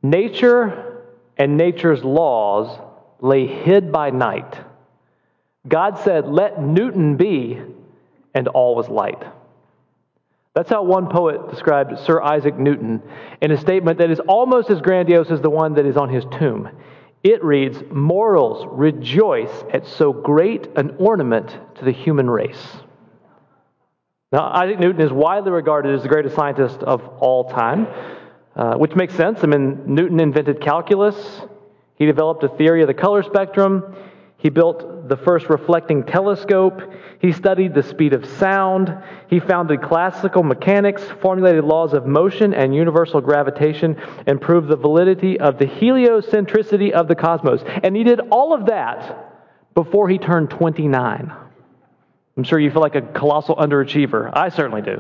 Nature and nature's laws lay hid by night. God said, "Let Newton be," and all was light. That's how one poet described Sir Isaac Newton in a statement that is almost as grandiose as the one that is on his tomb. It reads, "Mortals rejoice at so great an ornament to the human race." Now, Isaac Newton is widely regarded as the greatest scientist of all time, which makes sense. I mean, Newton invented calculus. He developed a theory of the color spectrum. He built the first reflecting telescope. He studied the speed of sound. He founded classical mechanics, formulated laws of motion and universal gravitation, and proved the validity of the heliocentricity of the cosmos. And he did all of that before he turned 29. I'm sure you feel like a colossal underachiever. I certainly do.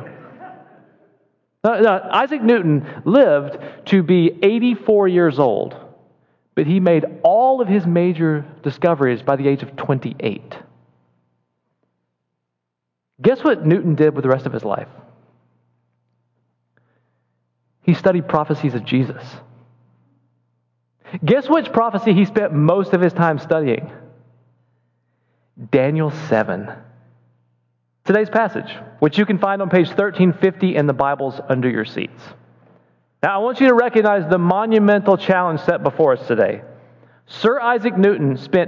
Isaac Newton lived to be 84 years old, but he made all of his major discoveries by the age of 28. Guess what Newton did with the rest of his life? He studied prophecies of Jesus. Guess which prophecy he spent most of his time studying? Daniel 7. Today's passage, which you can find on page 1350 in the Bibles under your seats. Now, I want you to recognize the monumental challenge set before us today. Sir Isaac Newton spent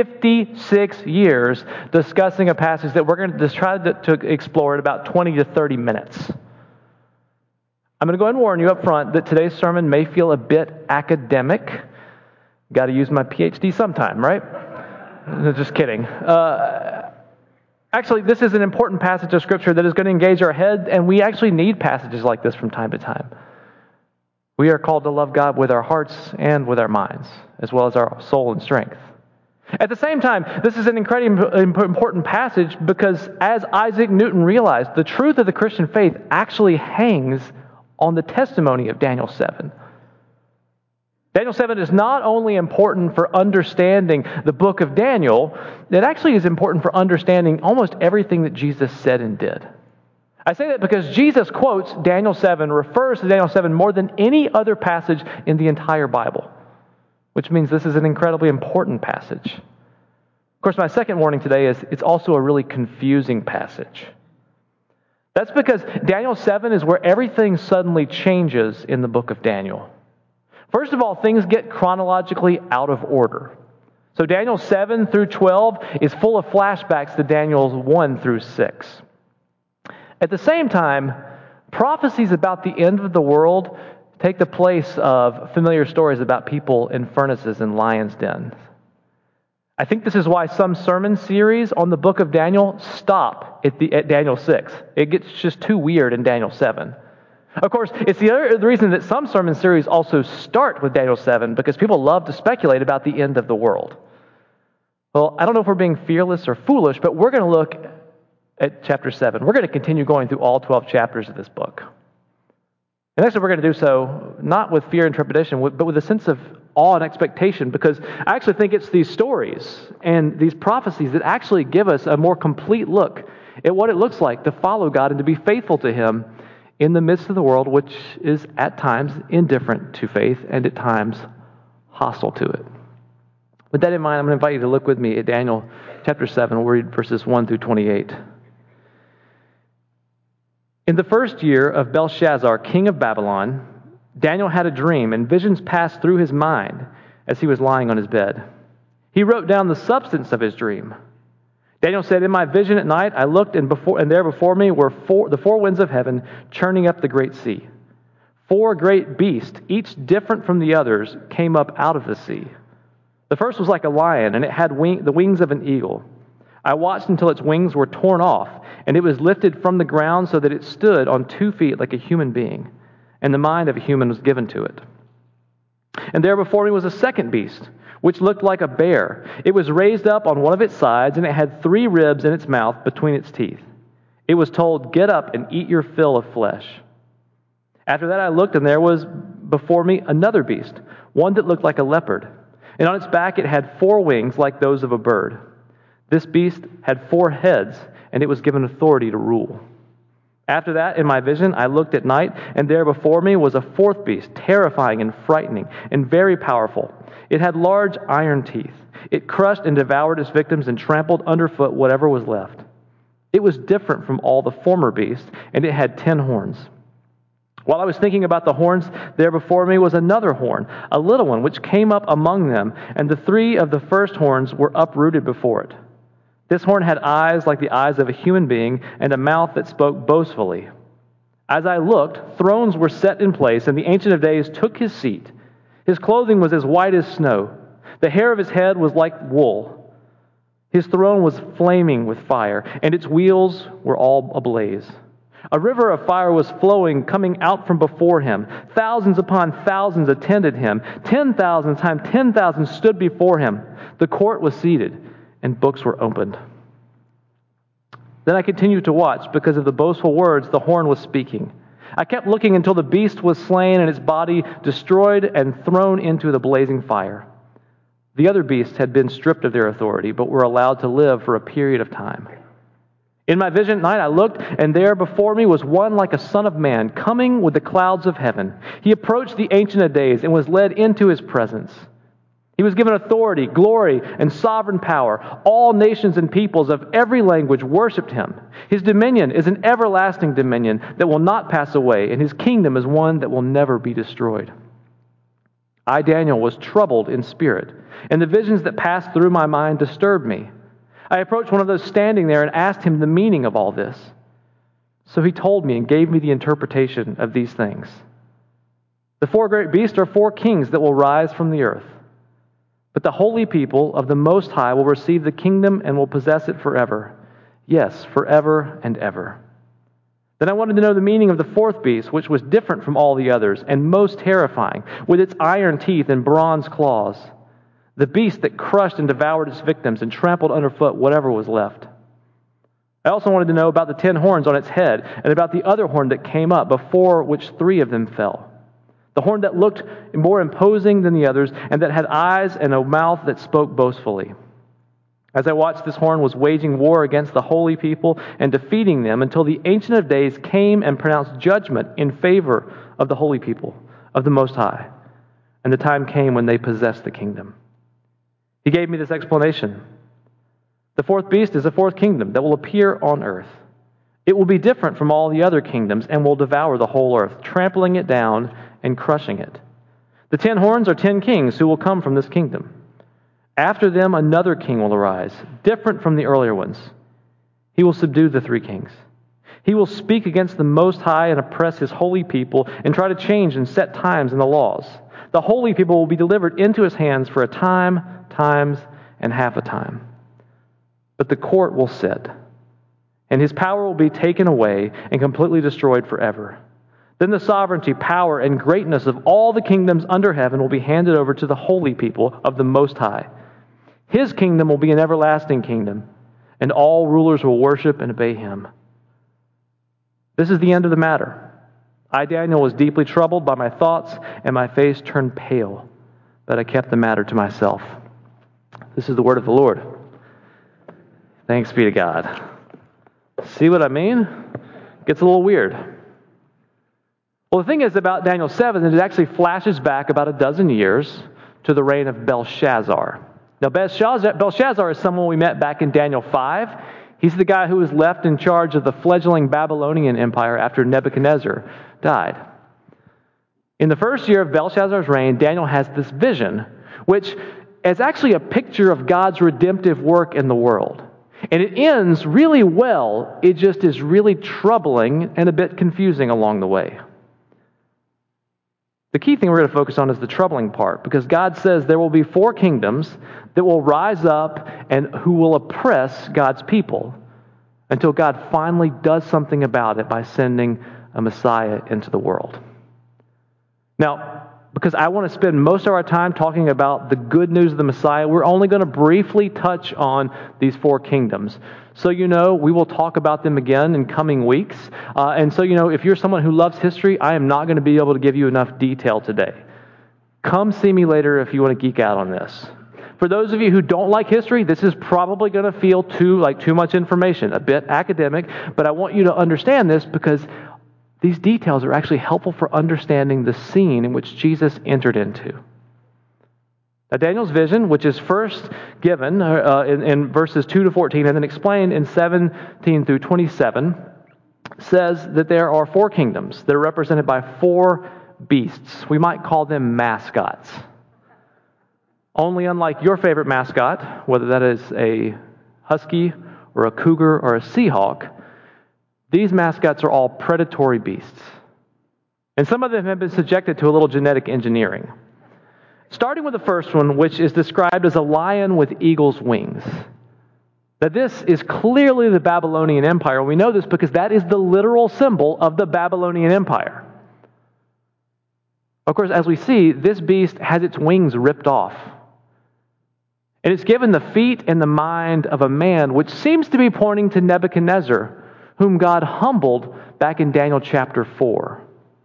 56 years discussing a passage that we're going to try to explore in about 20 to 30 minutes. I'm going to go ahead and warn you up front that today's sermon may feel a bit academic. Got to use my PhD sometime, right? Just kidding. Actually, this is an important passage of Scripture that is going to engage our head, and we actually need passages like this from time to time. We are called to love God with our hearts and with our minds, as well as our soul and strength. At the same time, this is an incredibly important passage because, as Isaac Newton realized, the truth of the Christian faith actually hangs on the testimony of Daniel 7. Daniel 7 is not only important for understanding the book of Daniel, it actually is important for understanding almost everything that Jesus said and did. I say that because Jesus quotes Daniel 7, refers to Daniel 7 more than any other passage in the entire Bible, which means this is an incredibly important passage. Of course, my second warning today is it's also a really confusing passage. That's because Daniel 7 is where everything suddenly changes in the book of Daniel. First of all, things get chronologically out of order. So Daniel 7 through 12 is full of flashbacks to Daniel 1 through 6. At the same time, prophecies about the end of the world take the place of familiar stories about people in furnaces and lions' dens. I think this is why some sermon series on the book of Daniel stop at Daniel 6. It gets just too weird in Daniel 7. Of course, it's the reason that some sermon series also start with Daniel 7, because people love to speculate about the end of the world. Well, I don't know if we're being fearless or foolish, but we're going to look at chapter 7. We're going to continue going through all 12 chapters of this book. And actually, we're going to do so not with fear and trepidation, but with a sense of awe and expectation, because I actually think it's these stories and these prophecies that actually give us a more complete look at what it looks like to follow God and to be faithful to Him in the midst of the world, which is at times indifferent to faith and at times hostile to it. With that in mind, I'm going to invite you to look with me at Daniel chapter 7. We'll read verses 1 through 28. In the first year of Belshazzar, king of Babylon, Daniel had a dream, and visions passed through his mind as he was lying on his bed. He wrote down the substance of his dream. Daniel said, "In my vision at night, I looked, and there before me were the four winds of heaven churning up the great sea. 4 great beasts, each different from the others, came up out of the sea. The first was like a lion, and it had the wings of an eagle. I watched until its wings were torn off, and it was lifted from the ground so that it stood on 2 feet like a human being, and the mind of a human was given to it. And there before me was a second beast, which looked like a bear. It was raised up on one of its sides, and it had 3 ribs in its mouth between its teeth. It was told, 'Get up and eat your fill of flesh.' After that I looked, and there was before me another beast, one that looked like a leopard. And on its back it had 4 wings like those of a bird. This beast had 4 heads, and it was given authority to rule. After that, in my vision, I looked at night, and there before me was a fourth beast, terrifying and frightening and very powerful. It had large iron teeth. It crushed and devoured its victims and trampled underfoot whatever was left. It was different from all the former beasts, and it had 10 horns. While I was thinking about the horns, there before me was another horn, a little one, which came up among them, and the 3 of the first horns were uprooted before it. This horn had eyes like the eyes of a human being, and a mouth that spoke boastfully. As I looked, thrones were set in place, and the Ancient of Days took his seat. His clothing was as white as snow. The hair of his head was like wool. His throne was flaming with fire, and its wheels were all ablaze. A river of fire was flowing, coming out from before him. Thousands upon thousands attended him. 10,000 times 10,000 stood before him. The court was seated, and books were opened. Then I continued to watch, because of the boastful words the horn was speaking. I kept looking until the beast was slain and its body destroyed and thrown into the blazing fire. The other beasts had been stripped of their authority, but were allowed to live for a period of time. In my vision at night I looked, and there before me was one like a son of man, coming with the clouds of heaven. He approached the Ancient of Days and was led into his presence. He was given authority, glory, and sovereign power. All nations and peoples of every language worshipped him. His dominion is an everlasting dominion that will not pass away, and his kingdom is one that will never be destroyed. I, Daniel, was troubled in spirit, and the visions that passed through my mind disturbed me. I approached one of those standing there and asked him the meaning of all this. So he told me and gave me the interpretation of these things. The 4 great beasts are 4 kings that will rise from the earth. But the holy people of the Most High will receive the kingdom and will possess it forever. Yes, forever and ever. Then I wanted to know the meaning of the 4th beast, which was different from all the others and most terrifying, with its iron teeth and bronze claws. The beast that crushed and devoured its victims and trampled underfoot whatever was left. I also wanted to know about the 10 horns on its head and about the other horn that came up, before which 3 of them fell. The horn that looked more imposing than the others, and that had eyes and a mouth that spoke boastfully. As I watched, this horn was waging war against the holy people and defeating them until the Ancient of Days came and pronounced judgment in favor of the holy people of the Most High. And the time came when they possessed the kingdom. He gave me this explanation. The 4th beast is a 4th kingdom that will appear on earth. It will be different from all the other kingdoms and will devour the whole earth, trampling it down and crushing it. The 10 horns are 10 kings who will come from this kingdom. After them another king will arise, different from the earlier ones. He will subdue the 3 kings. He will speak against the Most High and oppress his holy people and try to change and set times and the laws. The holy people will be delivered into his hands for a time, times, and half a time. But the court will sit, and his power will be taken away and completely destroyed forever. Then the sovereignty, power, and greatness of all the kingdoms under heaven will be handed over to the holy people of the Most High. His kingdom will be an everlasting kingdom, and all rulers will worship and obey him. This is the end of the matter. I, Daniel, was deeply troubled by my thoughts, and my face turned pale, but I kept the matter to myself. This is the word of the Lord. Thanks be to God. See what I mean? Gets a little weird. Well, the thing is about Daniel 7 is it actually flashes back about a dozen years to the reign of Belshazzar. Now, Belshazzar is someone we met back in Daniel 5. He's the guy who was left in charge of the fledgling Babylonian Empire after Nebuchadnezzar died. In the first year of Belshazzar's reign, Daniel has this vision, which is actually a picture of God's redemptive work in the world. And it ends really well. It just is really troubling and a bit confusing along the way. The key thing we're going to focus on is the troubling part, because God says there will be 4 kingdoms that will rise up and who will oppress God's people until God finally does something about it by sending a Messiah into the world. Now, because I want to spend most of our time talking about the good news of the Messiah, we're only going to briefly touch on these 4 kingdoms. So we will talk about them again in coming weeks. And so if you're someone who loves history, I am not going to be able to give you enough detail today. Come see me later if you want to geek out on this. For those of you who don't like history, this is probably going to feel too much information, a bit academic, but I want you to understand this because these details are actually helpful for understanding the scene in which Jesus entered into. Now, Daniel's vision, which is first given in verses 2 to 14 and then explained in 17 through 27, says that there are 4 kingdoms that are represented by 4 beasts. We might call them mascots. Only unlike your favorite mascot, whether that is a husky or a cougar or a seahawk, these mascots are all predatory beasts. And some of them have been subjected to a little genetic engineering. Starting with the first one, which is described as a lion with eagle's wings. Now, this is clearly the Babylonian Empire. We know this because that is the literal symbol of the Babylonian Empire. Of course, as we see, this beast has its wings ripped off. And it's given the feet and the mind of a man, which seems to be pointing to Nebuchadnezzar, whom God humbled back in Daniel chapter 4.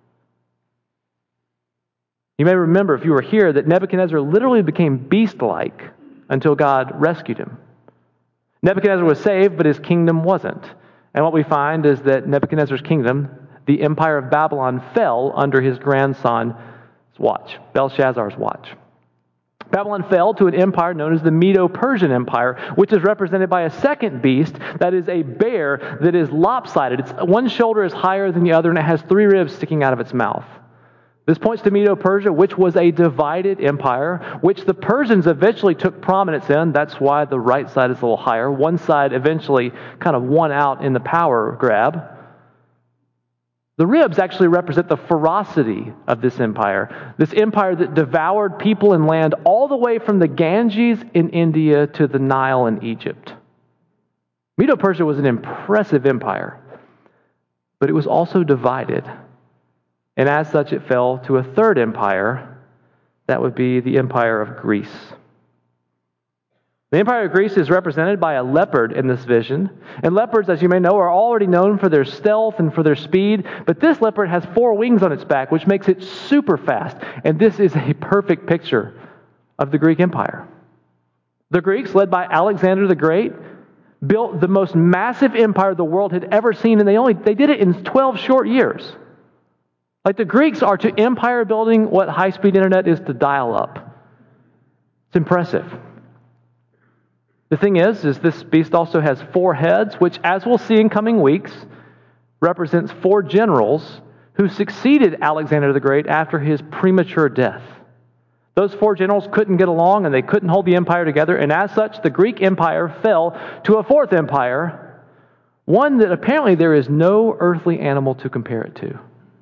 You may remember, if you were here, that Nebuchadnezzar literally became beast-like until God rescued him. Nebuchadnezzar was saved, but his kingdom wasn't. And what we find is that Nebuchadnezzar's kingdom, the empire of Babylon, fell under his grandson's watch, Belshazzar's watch. Babylon fell to an empire known as the Medo-Persian Empire, which is represented by a second beast that is a bear that is lopsided. One shoulder is higher than the other, and it has 3 ribs sticking out of its mouth. This points to Medo-Persia, which was a divided empire, which the Persians eventually took prominence in. That's why the right side is a little higher. One side eventually kind of won out in the power grab. The ribs actually represent the ferocity of this empire that devoured people and land all the way from the Ganges in India to the Nile in Egypt. Medo-Persia was an impressive empire, but it was also divided. And as such, it fell to a third empire. That would be the Empire of Greece. The Empire of Greece is represented by a leopard in this vision. And leopards, as you may know, are already known for their stealth and for their speed. But this leopard has 4 wings on its back, which makes it super fast. And this is a perfect picture of the Greek Empire. The Greeks, led by Alexander the Great, built the most massive empire the world had ever seen. And they did it in 12 short years. Like the Greeks are to empire building what high-speed internet is to dial-up. It's impressive. The thing is this beast also has 4 heads, which, as we'll see in coming weeks, represents 4 generals who succeeded Alexander the Great after his premature death. Those 4 generals couldn't get along, and they couldn't hold the empire together, and as such, the Greek Empire fell to a 4th empire, one that apparently there is no earthly animal to compare it to.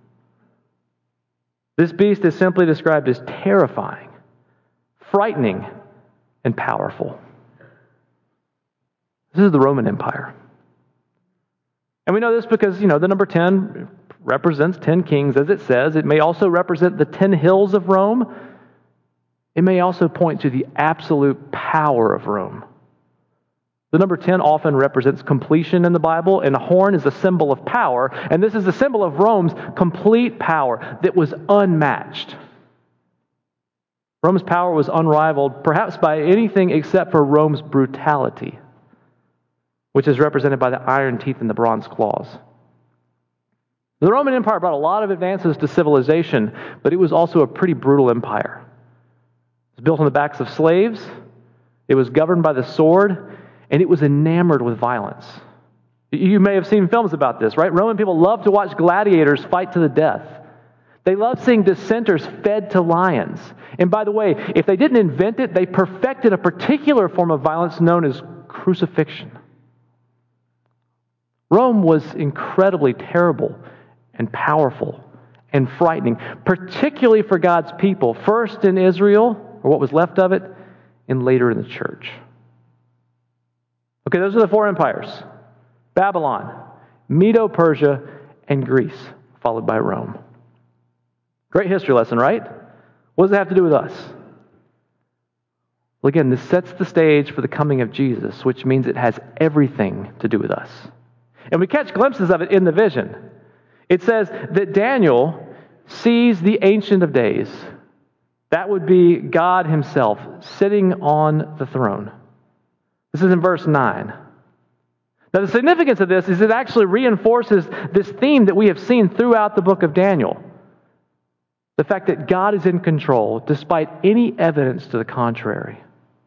This beast is simply described as terrifying, frightening, and powerful. This is the Roman Empire. And we know this because, the number 10 represents 10 kings, as it says. It may also represent the 10 hills of Rome. It may also point to the absolute power of Rome. The number 10 often represents completion in the Bible, and a horn is a symbol of power, and this is a symbol of Rome's complete power that was unmatched. Rome's power was unrivaled, perhaps by anything except for Rome's brutality, which is represented by the iron teeth and the bronze claws. The Roman Empire brought a lot of advances to civilization, but it was also a pretty brutal empire. It was built on the backs of slaves, it was governed by the sword, and it was enamored with violence. You may have seen films about this, right? Roman people loved to watch gladiators fight to the death. They loved seeing dissenters fed to lions. And by the way, if they didn't invent it, they perfected a particular form of violence known as crucifixion. Rome was incredibly terrible and powerful and frightening, particularly for God's people, first in Israel, or what was left of it, and later in the church. Okay, those are the 4 empires. Babylon, Medo-Persia, and Greece, followed by Rome. Great history lesson, right? What does it have to do with us? Well, again, this sets the stage for the coming of Jesus, which means it has everything to do with us. And we catch glimpses of it in the vision. It says that Daniel sees the Ancient of Days. That would be God himself sitting on the throne. This is in verse 9. Now, the significance of this is it actually reinforces this theme that we have seen throughout the book of Daniel. The fact that God is in control despite any evidence to the contrary.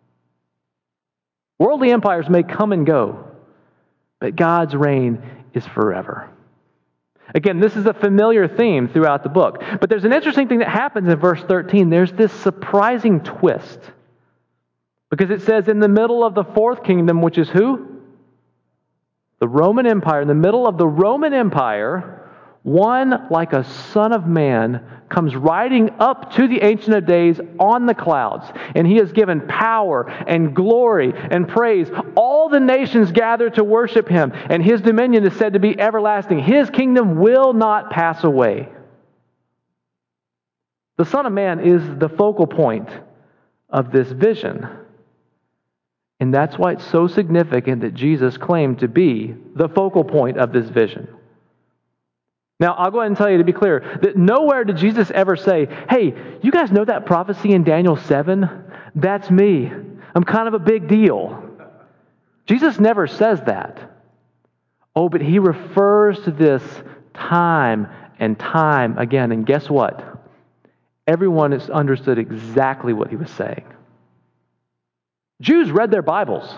Worldly empires may come and go, but God's reign is forever. Again, this is a familiar theme throughout the book. But there's an interesting thing that happens in verse 13. There's this surprising twist. Because it says, in the middle of the fourth kingdom, which is who? The Roman Empire. In the middle of the Roman Empire, one like a son of man comes riding up to the Ancient of Days on the clouds. And he is given power and glory and praise. All the nations gather to worship him. And his dominion is said to be everlasting. His kingdom will not pass away. The Son of Man is the focal point of this vision. And that's why it's so significant that Jesus claimed to be the focal point of this vision. Now, I'll go ahead and tell you to be clear, that nowhere did Jesus ever say, hey, you guys know that prophecy in Daniel 7? That's me. I'm kind of a big deal. Jesus never says that. Oh, but he refers to this time and time again. And guess what? Everyone has understood exactly what he was saying. Jews read their Bibles.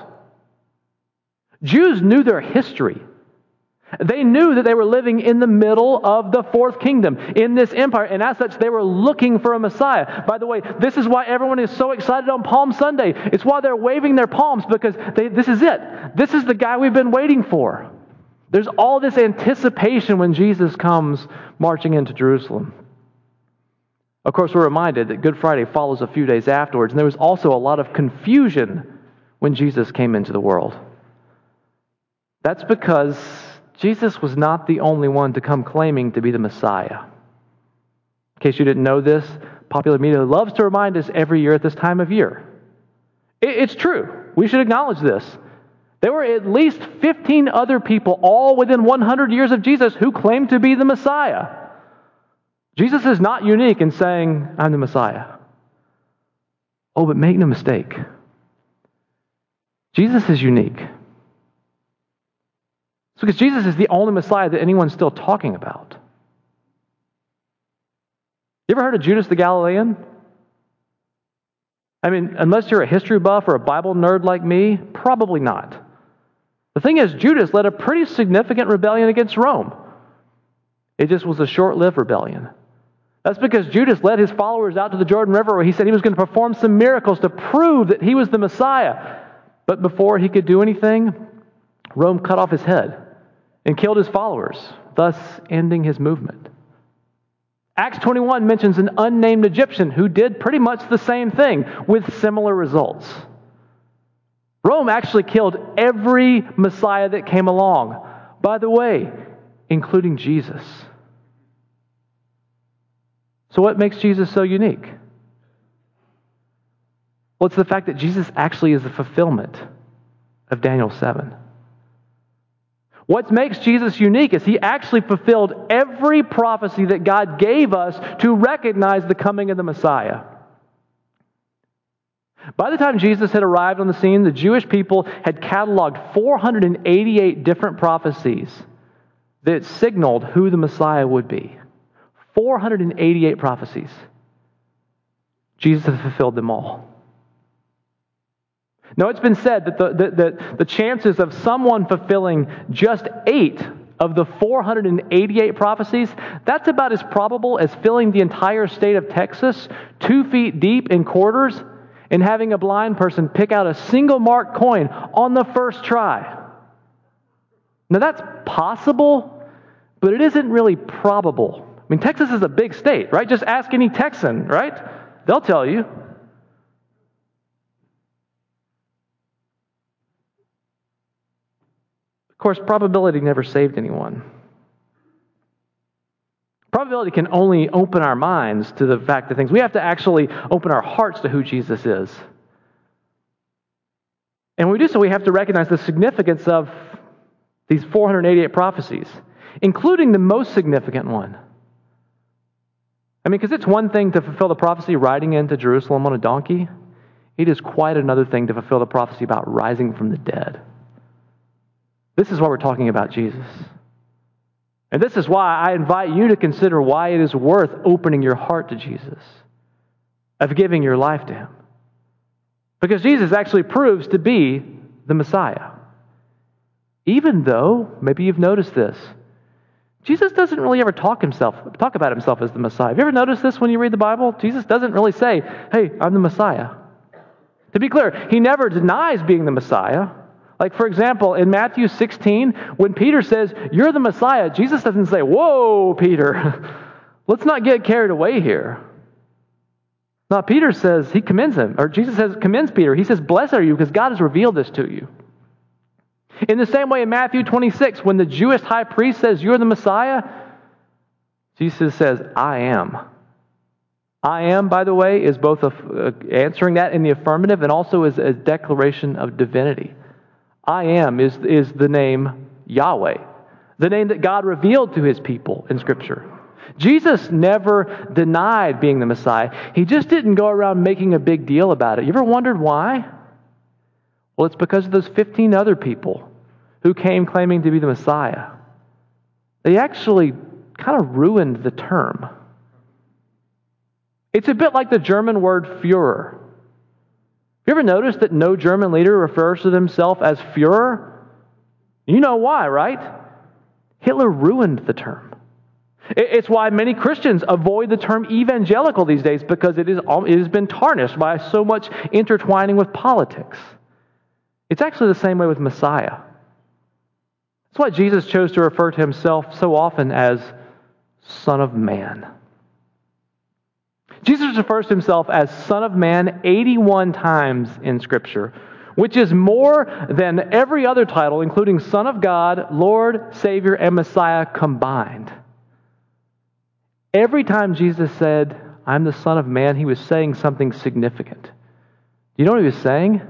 Jews knew their history. They knew that they were living in the middle of the fourth kingdom, in this empire, and as such, they were looking for a Messiah. By the way, this is why everyone is so excited on Palm Sunday. It's why they're waving their palms, because this is it. This is the guy we've been waiting for. There's all this anticipation when Jesus comes marching into Jerusalem. Of course, we're reminded that Good Friday follows a few days afterwards, and there was also a lot of confusion when Jesus came into the world. That's because Jesus was not the only one to come claiming to be the Messiah. In case you didn't know this, popular media loves to remind us every year at this time of year. It's true. We should acknowledge this. There were at least 15 other people, all within 100 years of Jesus, who claimed to be the Messiah. Jesus is not unique in saying, I'm the Messiah. Oh, but make no mistake. Jesus is unique. It's because Jesus is the only Messiah that anyone's still talking about. You ever heard of Judas the Galilean? I mean, unless you're a history buff or a Bible nerd like me, probably not. The thing is, Judas led a pretty significant rebellion against Rome. It just was a short-lived rebellion. That's because Judas led his followers out to the Jordan River where he said he was going to perform some miracles to prove that he was the Messiah. But before he could do anything, Rome cut off his head and killed his followers, thus ending his movement. Acts 21 mentions an unnamed Egyptian who did pretty much the same thing with similar results. Rome actually killed every Messiah that came along. By the way, including Jesus. So what makes Jesus so unique? Well, it's the fact that Jesus actually is the fulfillment of Daniel 7. What makes Jesus unique is he actually fulfilled every prophecy that God gave us to recognize the coming of the Messiah. By the time Jesus had arrived on the scene, the Jewish people had cataloged 488 different prophecies that signaled who the Messiah would be. 488 prophecies. Jesus has fulfilled them all. Now, it's been said that the chances of someone fulfilling just 8 of the 488 prophecies, that's about as probable as filling the entire state of Texas 2 feet deep in quarters and having a blind person pick out a single marked coin on the first try. Now, that's possible, but it isn't really probable. I mean, Texas is a big state, right? Just ask any Texan, right? They'll tell you. Of course, probability never saved anyone. Probability can only open our minds to the fact of things. We have to actually open our hearts to who Jesus is. And when we do so, we have to recognize the significance of these 488 prophecies, including the most significant one. I mean, because it's one thing to fulfill the prophecy riding into Jerusalem on a donkey. It is quite another thing to fulfill the prophecy about rising from the dead. This is why we're talking about Jesus. And this is why I invite you to consider why it is worth opening your heart to Jesus, of giving your life to Him. Because Jesus actually proves to be the Messiah. Even though, maybe you've noticed this, Jesus doesn't really ever talk about himself as the Messiah. Have you ever noticed this when you read the Bible? Jesus doesn't really say, hey, I'm the Messiah. To be clear, He never denies being the Messiah. Like, for example, in Matthew 16, when Peter says, you're the Messiah, Jesus doesn't say, whoa, Peter, let's not get carried away here. No, Peter says, he commends him, or Jesus commends Peter. He says, blessed are you because God has revealed this to you. In the same way in Matthew 26, when the Jewish high priest says, you're the Messiah, Jesus says, I am. I am, by the way, is both answering that in the affirmative and also is a declaration of divinity. I am is the name Yahweh, the name that God revealed to His people in Scripture. Jesus never denied being the Messiah. He just didn't go around making a big deal about it. You ever wondered why? Well, it's because of those 15 other people who came claiming to be the Messiah. They actually kind of ruined the term. It's a bit like the German word Führer. You ever noticed that no German leader refers to himself as Führer? You know why, right? Hitler ruined the term. It's why many Christians avoid the term evangelical these days, because it has been tarnished by so much intertwining with politics. It's actually the same way with Messiah. That's why Jesus chose to refer to Himself so often as Son of Man. Jesus refers to Himself as Son of Man 81 times in Scripture, which is more than every other title, including Son of God, Lord, Savior, and Messiah combined. Every time Jesus said, I'm the Son of Man, He was saying something significant. Do you know what He was saying?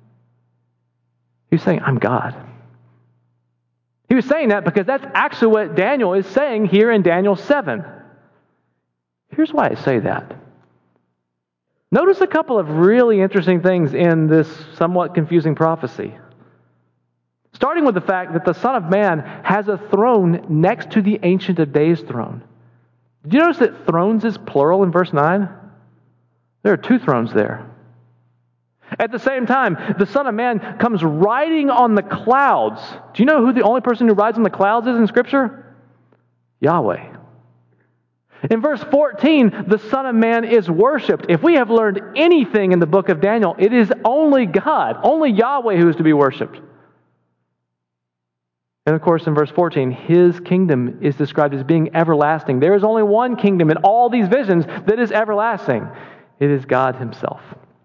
He was saying, I'm God. He was saying that because that's actually what Daniel is saying here in Daniel 7. Here's why I say that. Notice a couple of really interesting things in this somewhat confusing prophecy. Starting with the fact that the Son of Man has a throne next to the Ancient of Days throne. Did you notice that thrones is plural in verse 9? There are 2 thrones there. At the same time, the Son of Man comes riding on the clouds. Do you know who the only person who rides on the clouds is in Scripture? Yahweh. In verse 14, the Son of Man is worshipped. If we have learned anything in the book of Daniel, it is only God, only Yahweh who is to be worshipped. And of course, in verse 14, His kingdom is described as being everlasting. There is only one kingdom in all these visions that is everlasting. It is God Himself.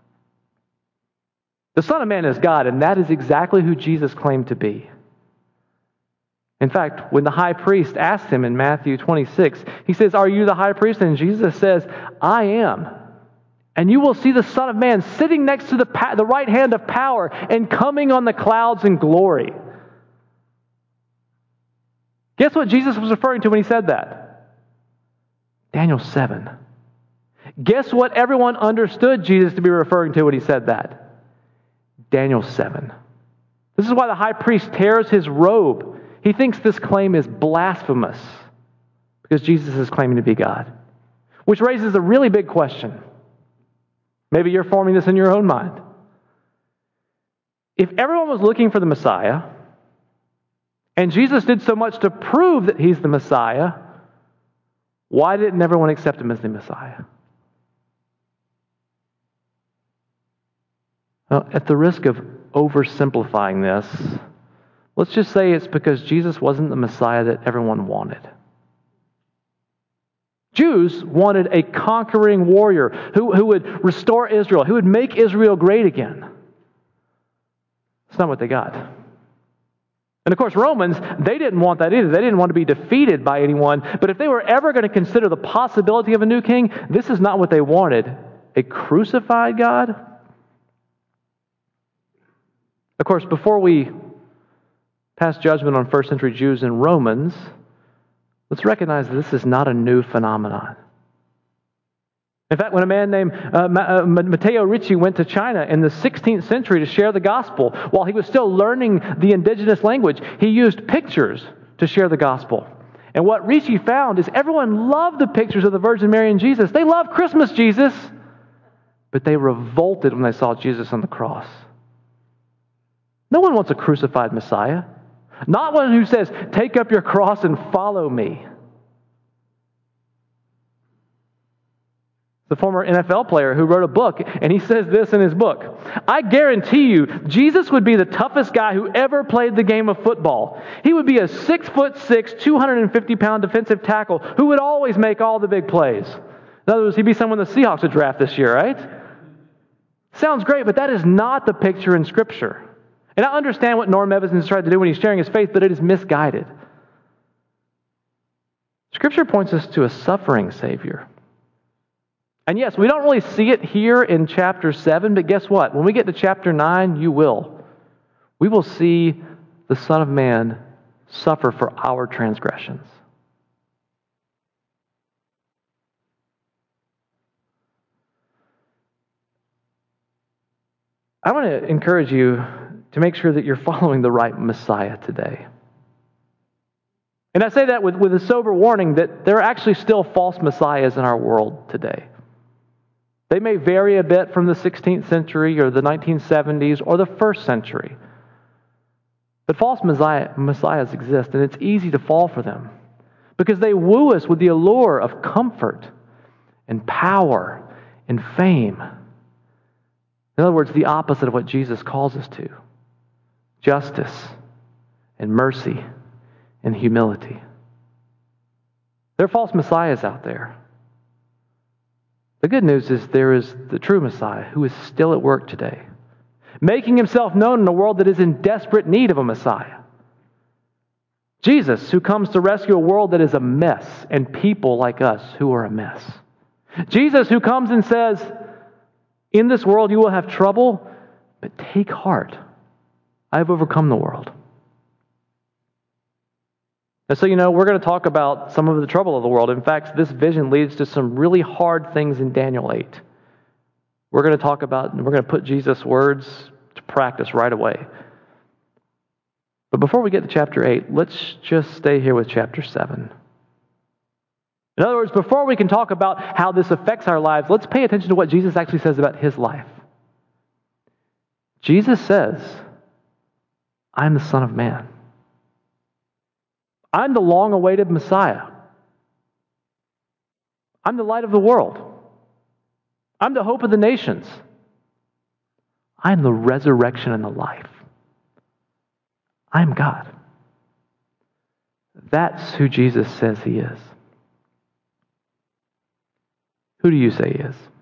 The Son of Man is God, and that is exactly who Jesus claimed to be. In fact, when the high priest asked Him in Matthew 26, He says, are you the high priest? And Jesus says, I am. And you will see the Son of Man sitting next to the right hand of power and coming on the clouds in glory. Guess what Jesus was referring to when He said that? Daniel 7. Guess what everyone understood Jesus to be referring to when He said that? Daniel 7. This is why the high priest tears his robe. He thinks this claim is blasphemous because Jesus is claiming to be God. Which raises a really big question. Maybe you're forming this in your own mind. If everyone was looking for the Messiah, and Jesus did so much to prove that He's the Messiah, why didn't everyone accept Him as the Messiah? Well, at the risk of oversimplifying this, let's just say it's because Jesus wasn't the Messiah that everyone wanted. Jews wanted a conquering warrior who would restore Israel, who would make Israel great again. That's not what they got. And of course, Romans, they didn't want that either. They didn't want to be defeated by anyone. But if they were ever going to consider the possibility of a new king, this is not what they wanted. A crucified God? Of course, before we pass judgment on first century Jews and Romans, let's recognize that this is not a new phenomenon. In fact, when a man named Matteo Ricci went to China in the 16th century to share the gospel, while he was still learning the indigenous language, he used pictures to share the gospel. And what Ricci found is everyone loved the pictures of the Virgin Mary and Jesus. They loved Christmas Jesus, but they revolted when they saw Jesus on the cross. No one wants a crucified Messiah. Not one who says, "Take up your cross and follow me." The former NFL player who wrote a book, and he says this in his book: "I guarantee you, Jesus would be the toughest guy who ever played the game of football. He would be a 6'6", 250-pound defensive tackle who would always make all the big plays." In other words, he'd be someone the Seahawks would draft this year, right? Sounds great, but that is not the picture in Scripture. And I understand what Norm Evans tried to do when he's sharing his faith, but it is misguided. Scripture points us to a suffering Savior. And yes, we don't really see it here in chapter 7, but guess what? When we get to chapter 9, you will. We will see the Son of Man suffer for our transgressions. I want to encourage you to make sure that you're following the right Messiah today. And I say that with a sober warning that there are actually still false messiahs in our world today. They may vary a bit from the 16th century or the 1970s or the 1st century. But false messiahs exist, and it's easy to fall for them because they woo us with the allure of comfort and power and fame. In other words, the opposite of what Jesus calls us to: justice and mercy and humility. There are false messiahs out there. The good news is there is the true Messiah who is still at work today, making himself known in a world that is in desperate need of a Messiah. Jesus, who comes to rescue a world that is a mess and people like us who are a mess. Jesus, who comes and says, "In this world you will have trouble, but take heart. I have overcome the world." And so, we're going to talk about some of the trouble of the world. In fact, this vision leads to some really hard things in Daniel 8. We're going to put Jesus' words to practice right away. But before we get to chapter 8, let's just stay here with chapter 7. In other words, before we can talk about how this affects our lives, let's pay attention to what Jesus actually says about his life. Jesus says, "I'm the Son of Man. I'm the long-awaited Messiah. I'm the light of the world. I'm the hope of the nations. I'm the resurrection and the life. I'm God." That's who Jesus says he is. Who do you say he is?